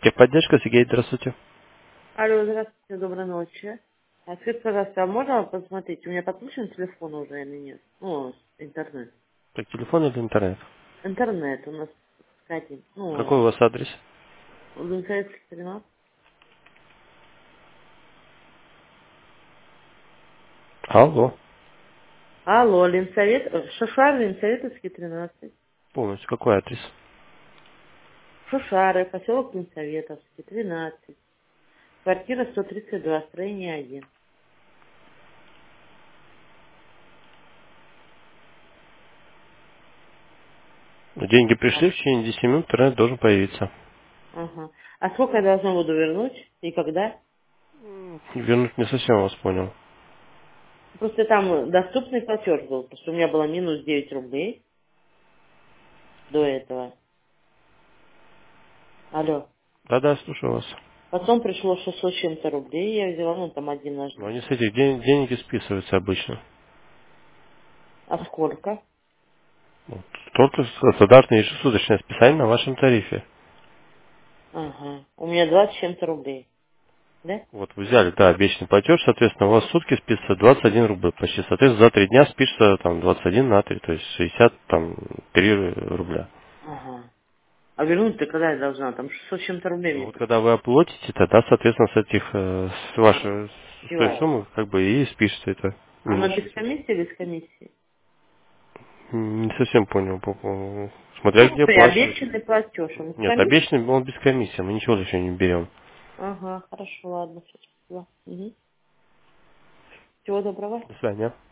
Техподдержка, Сергей, здравствуйте. Алло, здравствуйте, доброй ночи. Скажите, пожалуйста, а можно посмотреть, у меня подключен телефон уже или нет? Ну, интернет. Так, телефон или интернет? Интернет у нас, кстати, Какой у вас адрес? Лунсоветский 13. Алло. Алло, Шушары, Ленсоветовский 13. Полностью, какой адрес? Шушары, поселок Ленсоветовский 13. Квартира 132, строение 1. Деньги пришли, в течение 10 минут интернет должен появиться. Ага. А сколько я должна буду вернуть и когда? Вернуть не совсем вас понял. Просто там доступный платеж был, потому что у меня было минус 9 рублей до этого. Алло. Да-да, слушаю вас. Потом пришло 600 с чем-то рублей, я взяла, ну там один наш. Но они с этих денег и списываются обычно. А сколько? Вот. Только стандартное ежесуточное списание на вашем тарифе. Ага. У меня 20 с чем-то рублей. Да? Вот вы взяли, да, обещанный платеж, соответственно, у вас в сутки спишется 21 рубль почти. Соответственно, за 3 дня спишется там 21 на 3, то есть 63 рубля. Ага. А вернуть-то когда я должна? Там 600 с чем-то рублей Ну мне вот пришло. когда вы оплатите, тогда, соответственно, с этих, с вашей, с той Девать. суммы, как бы и спишется это Она минус без 600. комиссии или с комиссией? Не совсем понял, смотря где И оплачиваете. обещанный платеж, он с Нет, комиссией? обещанный он без комиссии, мы ничего еще не берем. Ага, хорошо, ладно, все, спасибо. Угу. Всего доброго. До свидания.